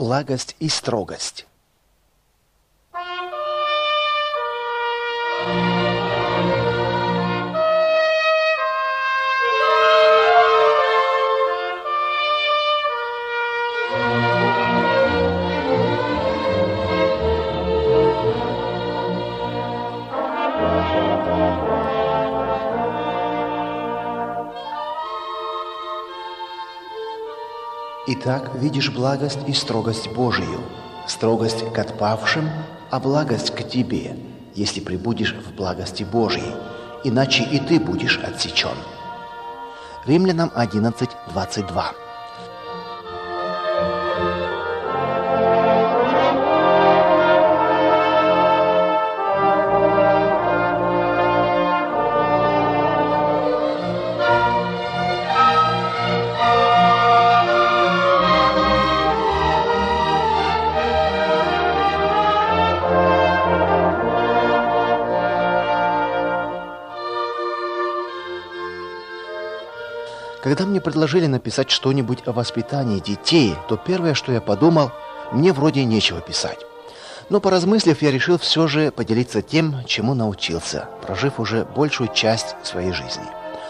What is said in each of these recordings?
Благость и строгость. Итак, видишь благость и строгость Божию, строгость к отпавшим, а благость к тебе, если пребудешь в благости Божией, иначе и ты будешь отсечен. Римлянам 11:22. Когда мне предложили написать что-нибудь о воспитании детей, то первое, что я подумал, мне вроде нечего писать. Но поразмыслив, я решил все же поделиться тем, чему научился, прожив уже большую часть своей жизни.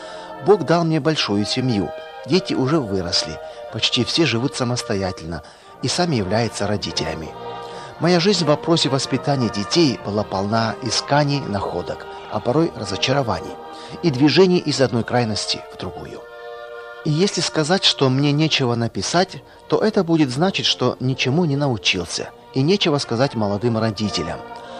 Бог дал мне большую семью, дети уже выросли, почти все живут самостоятельно и сами являются родителями. Моя жизнь в вопросе воспитания детей была полна исканий, находок, а порой разочарований и движений из одной крайности в другую. И если сказать, что мне нечего написать, то это будет значить, что ничему не научился, и нечего сказать молодым родителям.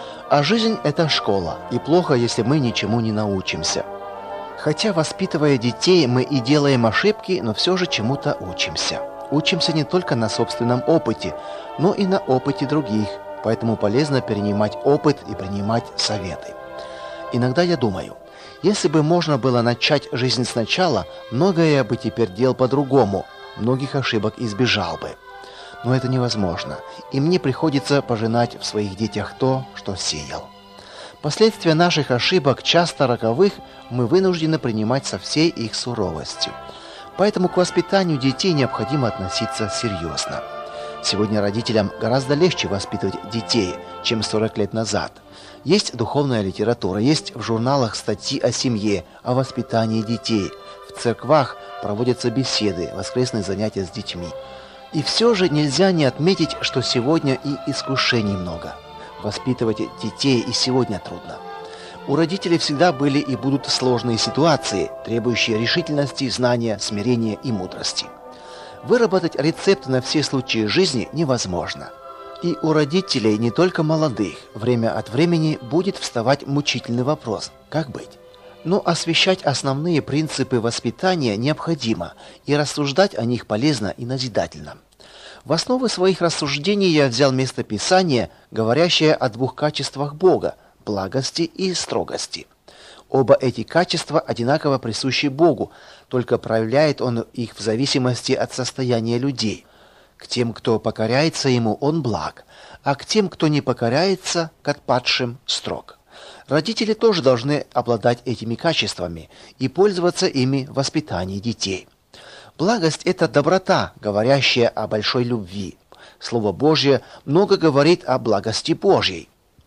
А жизнь – это школа, и плохо, если мы ничему не научимся. Хотя, воспитывая детей, мы и делаем ошибки, но все же чему-то учимся. Учимся не только на собственном опыте, но и на опыте других, поэтому полезно перенимать опыт и принимать советы. Иногда я думаю, если бы можно было начать жизнь сначала, многое я бы теперь делал по-другому, многих ошибок избежал бы. Но это невозможно, и мне приходится пожинать в своих детях то, что сеял. Последствия наших ошибок, часто роковых, мы вынуждены принимать со всей их суровостью. Поэтому к воспитанию детей необходимо относиться серьезно. Сегодня родителям гораздо легче воспитывать детей, чем 40 лет назад. Есть духовная литература, есть в журналах статьи о семье, о воспитании детей. В церквах проводятся беседы, воскресные занятия с детьми. И все же нельзя не отметить, что сегодня и искушений много. Воспитывать детей и сегодня трудно. У родителей всегда были и будут сложные ситуации, требующие решительности, знания, смирения и мудрости. Выработать рецепт на все случаи жизни невозможно. И у родителей, не только молодых, время от времени будет вставать мучительный вопрос – как быть? Но освещать основные принципы воспитания необходимо, и рассуждать о них полезно и назидательно. В основу своих рассуждений я взял местописание, говорящее о двух качествах Бога – благости и строгости. Оба эти качества одинаково присущи Богу, только проявляет Он их в зависимости от состояния людей. К тем, кто покоряется Ему, Он благ, а к тем, кто не покоряется, к отпадшим строг. Родители тоже должны обладать этими качествами и пользоваться ими в воспитании детей. Благость – это доброта, говорящая о большой любви. Слово Божье много говорит о благости Божьей.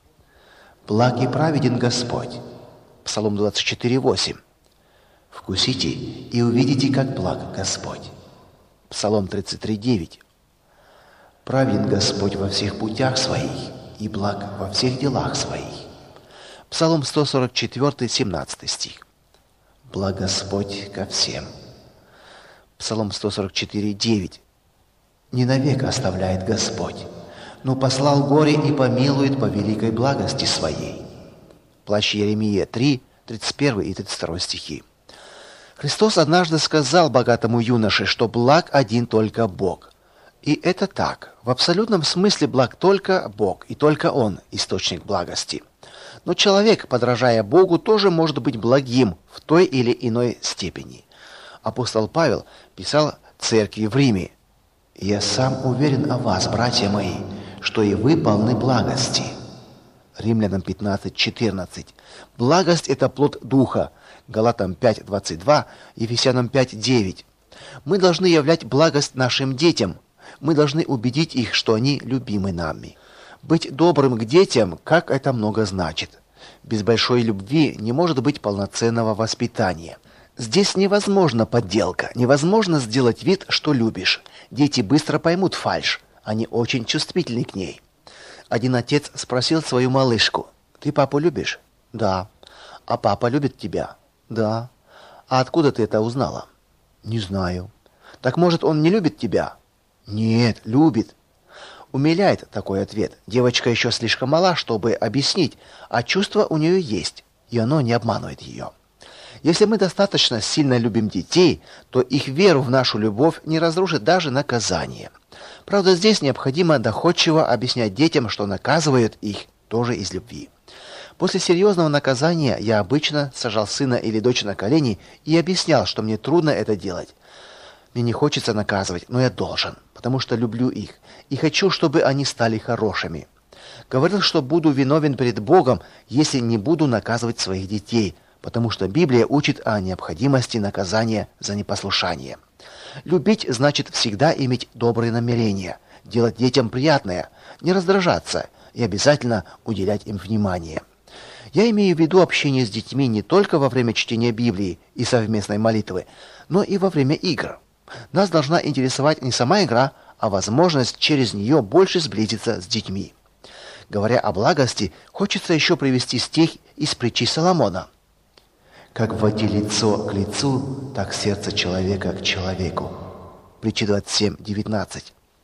«Благ и праведен Господь». Псалом 24:8. «Вкусите и увидите, как благ Господь». Псалом 33:9. «Праведен Господь во всех путях своих, и благ во всех делах своих». Псалом 144, 17 стих. «Благ Господь ко всем». Псалом 144, 9. «Не навек оставляет Господь, но послал горе и помилует по великой благости своей». Плач Иеремия 3, 31 и 32 стихи. Христос однажды сказал богатому юноше, что благ один только Бог. И это так. В абсолютном смысле благ только Бог, и только Он – источник благости. Но человек, подражая Богу, тоже может быть благим в той или иной степени. Апостол Павел писал церкви в Риме: «Я сам уверен о вас, братья мои, что и вы полны благости». Римлянам 15:14. Благость – это плод Духа. Галатам 5:22, Ефесянам 5:9. Мы должны являть благость нашим детям. Мы должны убедить их, что они любимы нами. Быть добрым к детям, как это много значит. Без большой любви не может быть полноценного воспитания. Здесь невозможна подделка, невозможно сделать вид, что любишь. Дети быстро поймут фальшь, они очень чувствительны к ней. Один отец спросил свою малышку: «Ты папу любишь?» «Да». «А папа любит тебя?» «Да». «А откуда ты это узнала?» «Не знаю». «Так может, он не любит тебя?» «Нет, любит». Умиляет такой ответ. Девочка еще слишком мала, чтобы объяснить, а чувство у нее есть, и оно не обманывает ее. Если мы достаточно сильно любим детей, то их веру в нашу любовь не разрушит даже наказание. Правда, здесь необходимо доходчиво объяснять детям, что наказывают их тоже из любви. После серьезного наказания я обычно сажал сына или дочь на колени и объяснял, что мне трудно это делать. Мне не хочется наказывать, но я должен, потому что люблю их и хочу, чтобы они стали хорошими. Говорил, что буду виновен перед Богом, если не буду наказывать своих детей, потому что Библия учит о необходимости наказания за непослушание. Любить значит всегда иметь добрые намерения, делать детям приятное, не раздражаться и обязательно уделять им внимание. Я имею в виду общение с детьми не только во время чтения Библии и совместной молитвы, но и во время игр. Нас должна интересовать не сама игра, а возможность через нее больше сблизиться с детьми. Говоря о благости, хочется еще привести стих из притчи Соломона. «Как в воде лицо к лицу, так сердце человека к человеку». Притча 27:19.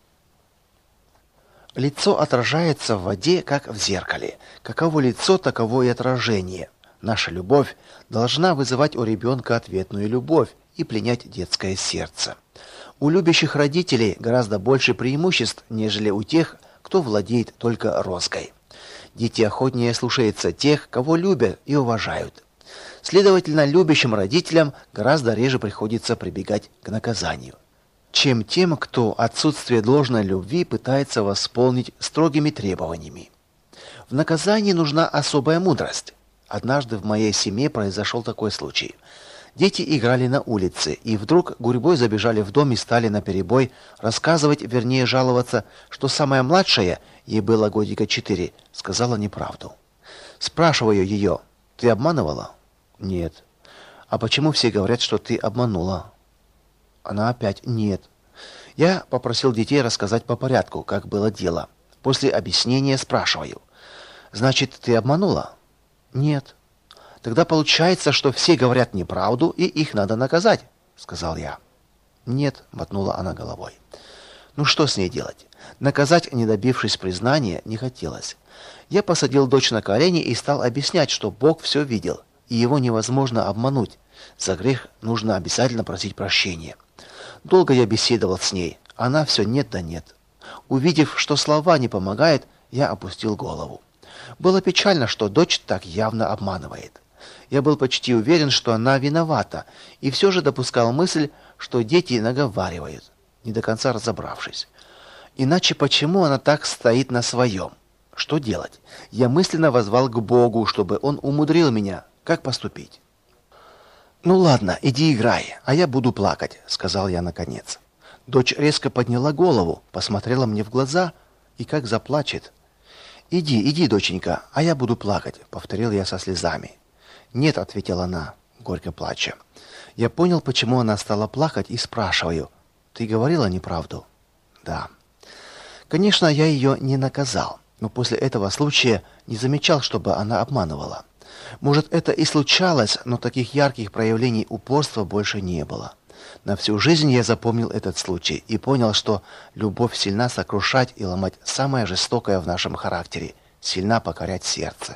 Лицо отражается в воде, как в зеркале. Каково лицо, таково и отражение. Наша любовь должна вызывать у ребенка ответную любовь и пленять детское сердце. У любящих родителей гораздо больше преимуществ, нежели у тех, кто владеет только розгой. Дети охотнее слушаются тех, кого любят и уважают. Следовательно, любящим родителям гораздо реже приходится прибегать к наказанию, чем тем, кто отсутствие должной любви пытается восполнить строгими требованиями. В наказании нужна особая мудрость. Однажды в моей семье произошел такой случай. Дети играли на улице, и вдруг гурьбой забежали в дом и стали наперебой рассказывать, вернее жаловаться, что самая младшая, ей было годика 4, сказала неправду. Спрашиваю ее: «Ты обманывала?» «Нет». «А почему все говорят, что ты обманула?» Она опять: «Нет». Я попросил детей рассказать по порядку, как было дело. После объяснения спрашиваю: «Значит, ты обманула?» «Нет». «Тогда получается, что все говорят неправду, и их надо наказать», — сказал я. «Нет», — мотнула она головой. Ну что с ней делать? Наказать, не добившись признания, не хотелось. Я посадил дочь на колени и стал объяснять, что Бог все видел, и его невозможно обмануть. За грех нужно обязательно просить прощения. Долго я беседовал с ней, она все нет да нет. Увидев, что слова не помогают, я опустил голову. Было печально, что дочь так явно обманывает. Я был почти уверен, что она виновата, и все же допускал мысль, что дети наговаривают, не до конца разобравшись. Иначе почему она так стоит на своем? Что делать? Я мысленно воззвал к Богу, чтобы он умудрил меня. Как поступить? «Ну ладно, иди играй, а я буду плакать», — сказал я наконец. Дочь резко подняла голову, посмотрела мне в глаза и как заплачет. «Иди, доченька, а я буду плакать», — повторил я со слезами. «Нет», — ответила она, горько плача. Я понял, почему она стала плакать, и спрашиваю: «Ты говорила неправду?» «Да». Конечно, я ее не наказал, но после этого случая не замечал, чтобы она обманывала. Может, это и случалось, но таких ярких проявлений упорства больше не было. На всю жизнь я запомнил этот случай и понял, что любовь сильна сокрушать и ломать самое жестокое в нашем характере, сильна покорять сердце.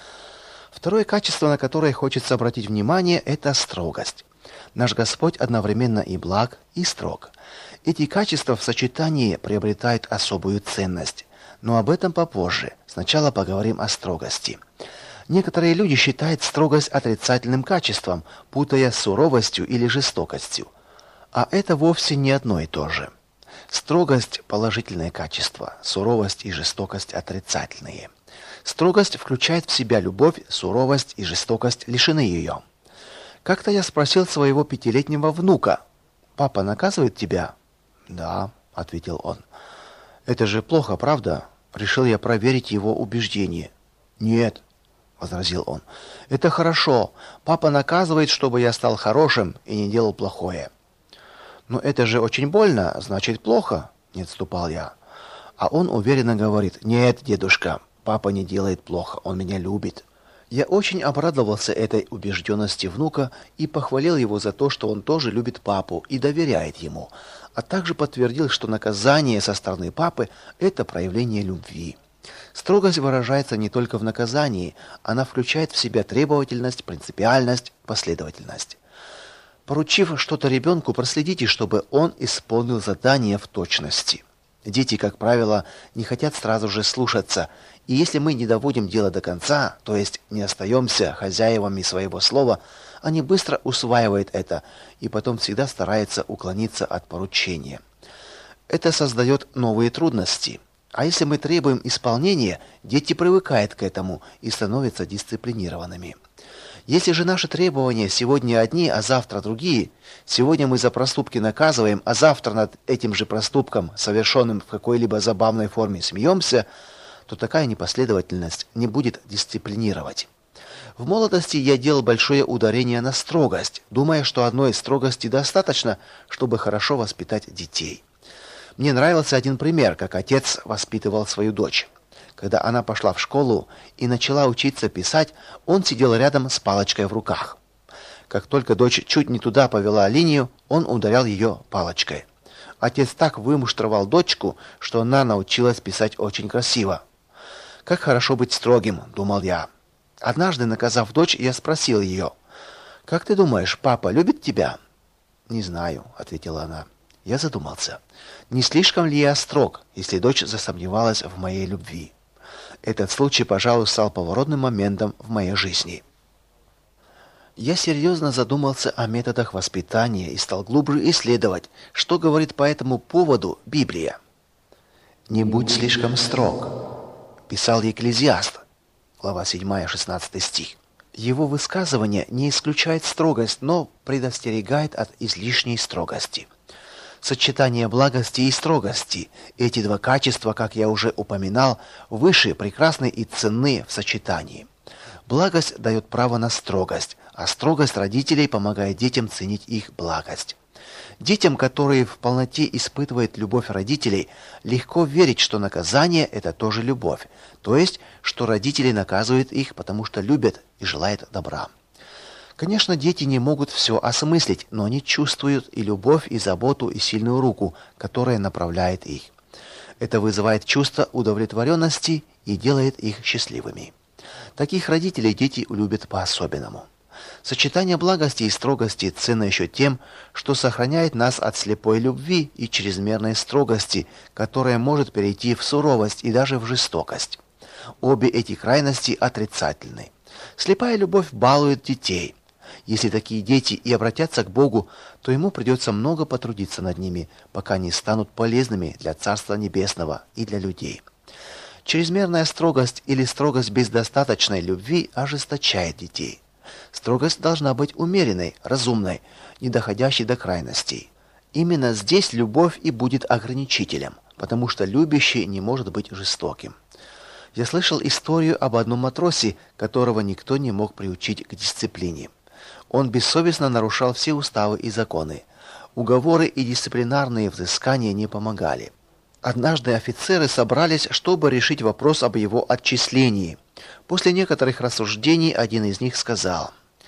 Второе качество, на которое хочется обратить внимание, это строгость. Наш Господь одновременно и благ, и строг. Эти качества в сочетании приобретают особую ценность, но об этом попозже. Сначала поговорим о строгости. Некоторые люди считают строгость отрицательным качеством, путая с суровостью или жестокостью. А это вовсе не одно и то же. Строгость – положительное качество, суровость и жестокость – отрицательные. Строгость включает в себя любовь, суровость и жестокость лишены ее. Как-то я спросил своего 5-летнего внука: «Папа наказывает тебя?» «Да». ответил он. Это же плохо, правда? Решил я проверить его убеждение. Нет, возразил он. Это хорошо. Папа наказывает, чтобы я стал хорошим и не делал плохое. Но это же очень больно, значит, плохо, не отступал я. А он уверенно говорит: "Нет, дедушка, папа не делает плохо, он меня любит". Я очень обрадовался этой убежденности внука и похвалил его за то, что он тоже любит папу и доверяет ему, а также подтвердил, что наказание со стороны папы это проявление любви. Строгость выражается не только в наказании, она включает в себя требовательность, принципиальность, последовательность. Поручив что-то ребенку, проследите, чтобы он исполнил задание в точности. Дети, как правило, не хотят сразу же слушаться, и если мы не доводим дело до конца, то есть не остаемся хозяевами своего слова, они быстро усваивают это и потом всегда стараются уклониться от поручения. Это создает новые трудности. А если мы требуем исполнения, дети привыкают к этому и становятся дисциплинированными. Если же наши требования сегодня одни, а завтра другие, сегодня мы за проступки наказываем, а завтра над этим же проступком, совершенным в какой-либо забавной форме, смеемся, то такая непоследовательность не будет дисциплинировать. В молодости я делал большое ударение на строгость, думая, что одной строгости достаточно, чтобы хорошо воспитать детей. Мне нравился один пример, как отец воспитывал свою дочь. Когда она пошла в школу и начала учиться писать, он сидел рядом с палочкой в руках. Как только дочь чуть не туда повела линию, он ударял ее палочкой. Отец так вымуштровал дочку, что она научилась писать очень красиво. Как хорошо быть строгим, думал я. Однажды, наказав дочь, я спросил ее: "Как ты думаешь, папа любит тебя?" "Не знаю", ответила она. Я задумался. Не слишком ли я строг, если дочь засомневалась в моей любви? Этот случай, пожалуй, стал поворотным моментом в моей жизни. Я серьезно задумался о методах воспитания и стал глубже исследовать, что говорит по этому поводу Библия. «Не будь слишком строг», писал Екклезиаст, глава 7, 16 стих. Его высказывание не исключает строгость, но предостерегает от излишней строгости. Сочетание благости и строгости, эти два качества, как я уже упоминал, выше, прекрасны и ценны в сочетании. Благость дает право на строгость, а строгость родителей помогает детям ценить их благость. Детям, которые в полноте испытывают любовь родителей, легко верить, что наказание это тоже любовь, то есть, что родители наказывают их, потому что любят и желают добра. Конечно, дети не могут все осмыслить, но они чувствуют и любовь, и заботу, и сильную руку, которая направляет их. Это вызывает чувство удовлетворенности и делает их счастливыми. Таких родителей дети любят по-особенному. Сочетание благости и строгости ценно еще тем, что сохраняет нас от слепой любви и чрезмерной строгости, которая может перейти в суровость и даже в жестокость. Обе эти крайности отрицательны. Слепая любовь балует детей. Если такие дети и обратятся к Богу, то ему придется много потрудиться над ними, пока они станут полезными для Царства Небесного и для людей. Чрезмерная строгость или строгость без достаточной любви ожесточает детей. Строгость должна быть умеренной, разумной, не доходящей до крайностей. Именно здесь любовь и будет ограничителем, потому что любящий не может быть жестоким. Я слышал историю об одном матросе, которого никто не мог приучить к дисциплине. Он бессовестно нарушал все уставы и законы. Уговоры и дисциплинарные взыскания не помогали. Однажды офицеры собрались, чтобы решить вопрос об его отчислении. После некоторых рассуждений один из них сказал: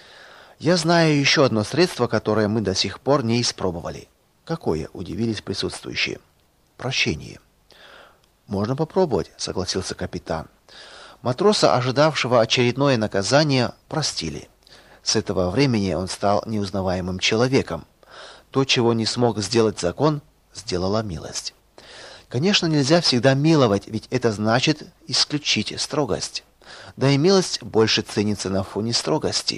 «Я знаю еще одно средство, которое мы до сих пор не испробовали». «Какое?» – удивились присутствующие. «Прощение». «Можно попробовать», – согласился капитан. Матроса, ожидавшего очередное наказание, простили. С этого времени он стал неузнаваемым человеком. То, чего не смог сделать закон, сделала милость. Конечно, нельзя всегда миловать, ведь это значит исключить строгость. Да и милость больше ценится на фоне строгости.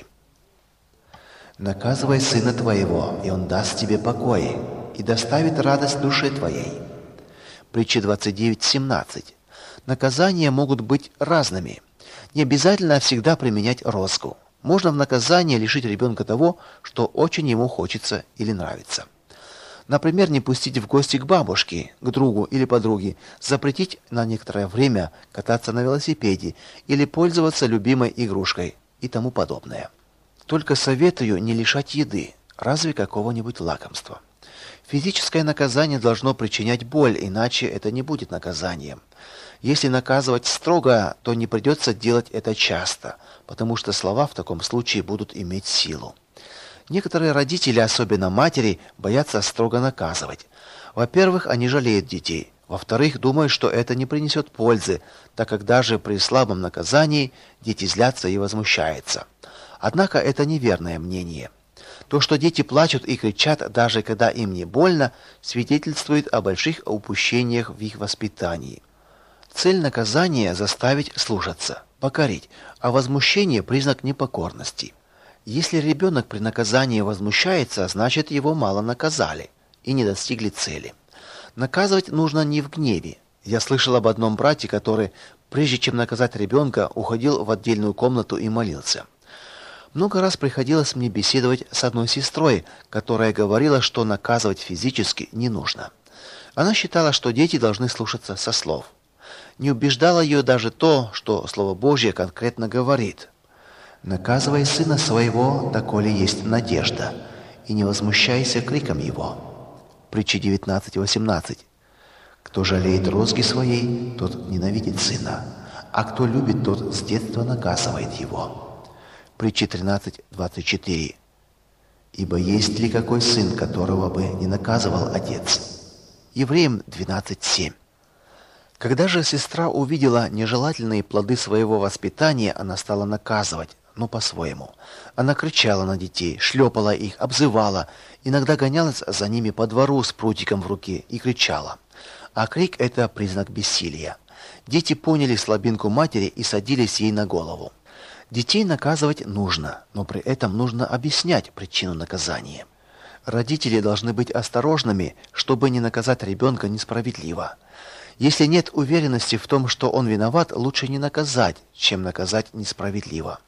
«Наказывай сына твоего, и он даст тебе покой, и доставит радость душе твоей». Притча 29:17. Наказания могут быть разными. Не обязательно всегда применять розгу. Можно в наказание лишить ребенка того, что очень ему хочется или нравится. Например, не пустить в гости к бабушке, к другу или подруге, запретить на некоторое время кататься на велосипеде или пользоваться любимой игрушкой и тому подобное. Только советую не лишать еды, разве какого-нибудь лакомства. Физическое наказание должно причинять боль, иначе это не будет наказанием. Если наказывать строго, то не придется делать это часто, потому что слова в таком случае будут иметь силу. Некоторые родители, особенно матери, боятся строго наказывать. Во-первых, они жалеют детей. Во-вторых, думают, что это не принесет пользы, так как даже при слабом наказании дети злятся и возмущаются. Однако это неверное мнение. То, что дети плачут и кричат, даже когда им не больно, свидетельствует о больших упущениях в их воспитании. Цель наказания – заставить слушаться, покорить, а возмущение – признак непокорности. Если ребенок при наказании возмущается, значит его мало наказали и не достигли цели. Наказывать нужно не в гневе. Я слышал об одном брате, который, прежде чем наказать ребенка, уходил в отдельную комнату и молился. Много раз приходилось мне беседовать с одной сестрой, которая говорила, что наказывать физически не нужно. Она считала, что дети должны слушаться со слов. Не убеждало ее даже то, что Слово Божье конкретно говорит: «Наказывай сына своего, доколе есть надежда, и не возмущайся криком его». Притча 19:18. «Кто жалеет розги своей, тот ненавидит сына, а кто любит, тот с детства наказывает его». Притча 13:24. «Ибо есть ли какой сын, которого бы не наказывал отец?» Евреям 12:7. Когда же сестра увидела нежелательные плоды своего воспитания, она стала наказывать, но по-своему. Она кричала на детей, шлепала их, обзывала, иногда гонялась за ними по двору с прутиком в руке и кричала. А крик – это признак бессилия. Дети поняли слабинку матери и садились ей на голову. Детей наказывать нужно, но при этом нужно объяснять причину наказания. Родители должны быть осторожными, чтобы не наказать ребенка несправедливо. Если нет уверенности в том, что он виноват, лучше не наказать, чем наказать несправедливо.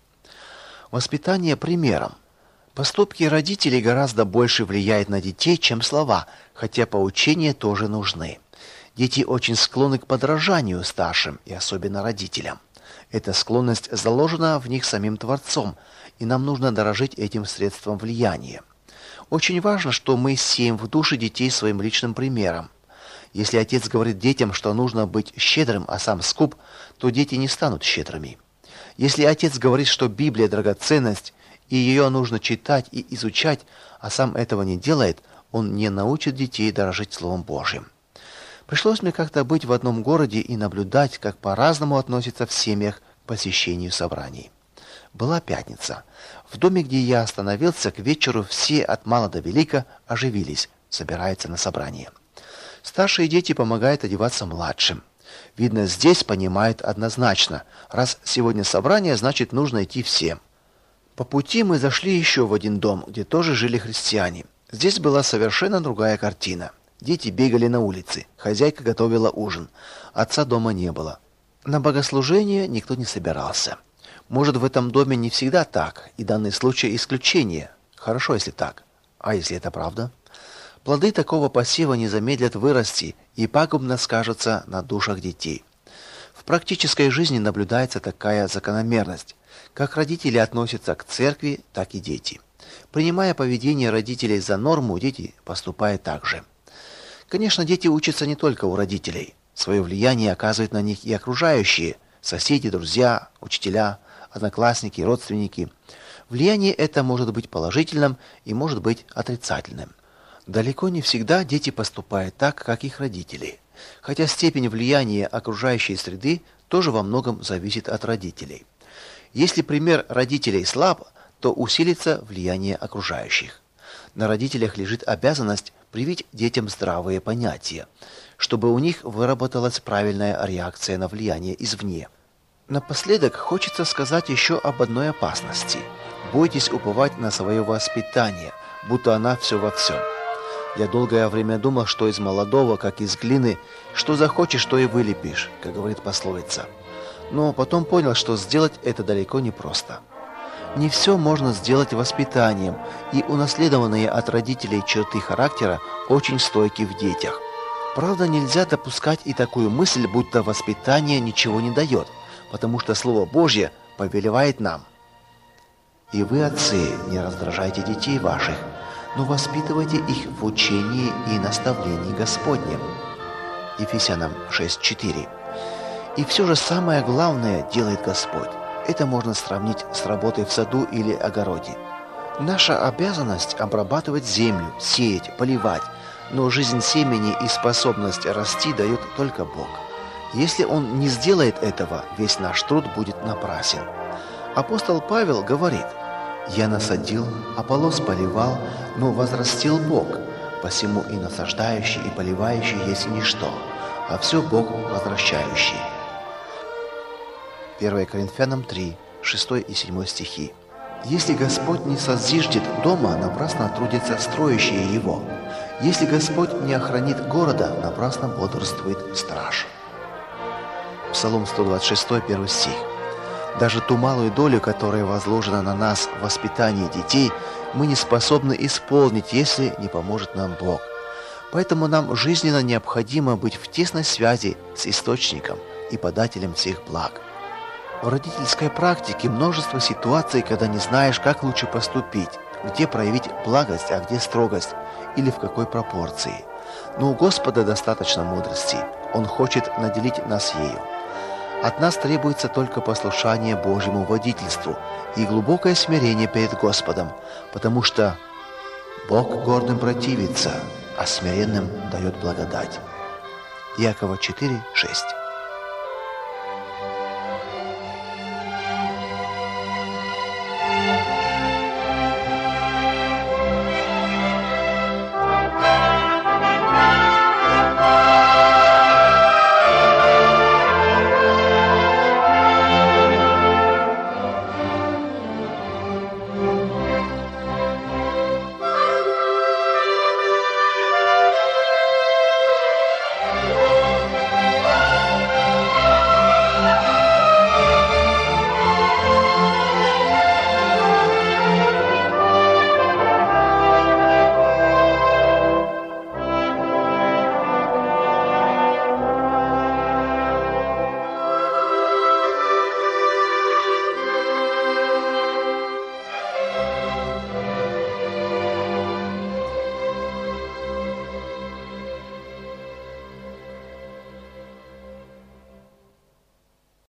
Воспитание примером. Поступки родителей гораздо больше влияют на детей, чем слова, хотя поучения тоже нужны. Дети очень склонны к подражанию старшим, и особенно родителям. Эта склонность заложена в них самим Творцом, и нам нужно дорожить этим средством влияния. Очень важно, что мы сеем в души детей своим личным примером. Если отец говорит детям, что нужно быть щедрым, а сам скуп, то дети не станут щедрыми. Если отец говорит, что Библия драгоценность, и ее нужно читать и изучать, а сам этого не делает, он не научит детей дорожить Словом Божьим. Пришлось мне как-то быть в одном городе и наблюдать, как по-разному относятся в семьях к посещению собраний. Была пятница. В доме, где я остановился, к вечеру все от мала до велика оживились, собираются на собрание. Старшие дети помогают одеваться младшим. Видно, здесь понимают однозначно: раз сегодня собрание, значит нужно идти всем. По пути мы зашли еще в один дом, где тоже жили христиане. Здесь была совершенно другая картина. Дети бегали на улице, хозяйка готовила ужин, отца дома не было. На богослужение никто не собирался. Может, в этом доме не всегда так, и данный случай исключение. Хорошо, если так. А если это правда? Плоды такого посева не замедлят вырасти и пагубно скажутся на душах детей. В практической жизни наблюдается такая закономерность. Как родители относятся к церкви, так и дети. Принимая поведение родителей за норму, дети поступают так же. Конечно, дети учатся не только у родителей. Свое влияние оказывают на них и окружающие: соседи, друзья, учителя, одноклассники, родственники. Влияние это может быть положительным и может быть отрицательным. Далеко не всегда дети поступают так, как их родители, хотя степень влияния окружающей среды тоже во многом зависит от родителей. Если пример родителей слаб, то усилится влияние окружающих. На родителях лежит обязанность привить детям здравые понятия, чтобы у них выработалась правильная реакция на влияние извне. Напоследок хочется сказать еще об одной опасности. Бойтесь уповать на свое воспитание, будто она все во всем. Я долгое время думал, что из молодого, как из глины, что захочешь, то и вылепишь, как говорит пословица. Но потом понял, что сделать это далеко не просто. Не все можно сделать воспитанием, и унаследованные от родителей черты характера очень стойки в детях. Правда, нельзя допускать и такую мысль, будто воспитание ничего не дает, потому что Слово Божье повелевает нам: «И вы, отцы, не раздражайте детей ваших, но воспитывайте их в учении и наставлении Господнем». Ефесянам 6:4. И все же самое главное делает Господь. Это можно сравнить с работой в саду или огороде. Наша обязанность обрабатывать землю, сеять, поливать, но жизнь семени и способность расти дает только Бог. Если Он не сделает этого, весь наш труд будет напрасен. Апостол Павел говорит: «Я насадил, Аполлос поливал, но возрастил Бог, посему и насаждающий, и поливающий есть ничто, а все Бог возвращающий». 1 Коринфянам 3, 6 и 7 стихи. «Если Господь не созиждет дома, напрасно трудятся строящие его. Если Господь не охранит города, напрасно бодрствует страж». Псалом 126, 1 стих. Даже ту малую долю, которая возложена на нас в воспитании детей, мы не способны исполнить, если не поможет нам Бог. Поэтому нам жизненно необходимо быть в тесной связи с Источником и подателем всех благ. В родительской практике множество ситуаций, когда не знаешь, как лучше поступить, где проявить благость, а где строгость, или в какой пропорции. Но у Господа достаточно мудрости. Он хочет наделить нас ею. От нас требуется только послушание Божьему водительству и глубокое смирение перед Господом, потому что Бог гордым противится, а смиренным дает благодать. Иакова 4:6.